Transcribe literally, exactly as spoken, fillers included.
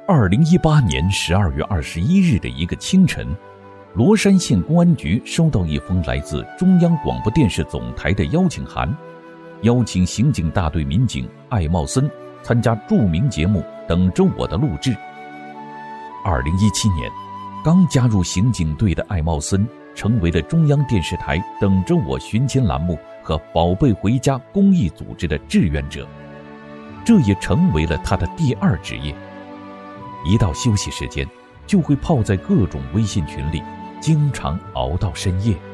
二零一八年十二月二十一日的一个清晨，罗山县公安局收到一封来自中央广播电视总台的邀请函，邀请刑警大队民警艾茂森参加著名节目《等着我》的录制。二零一七年，刚加入刑警队的艾茂森成为了中央电视台《等着我》巡检栏目和宝贝回家公益组织的志愿者，这也成为了他的第二职业。一到休息时间，就会泡在各种微信群里，经常熬到深夜。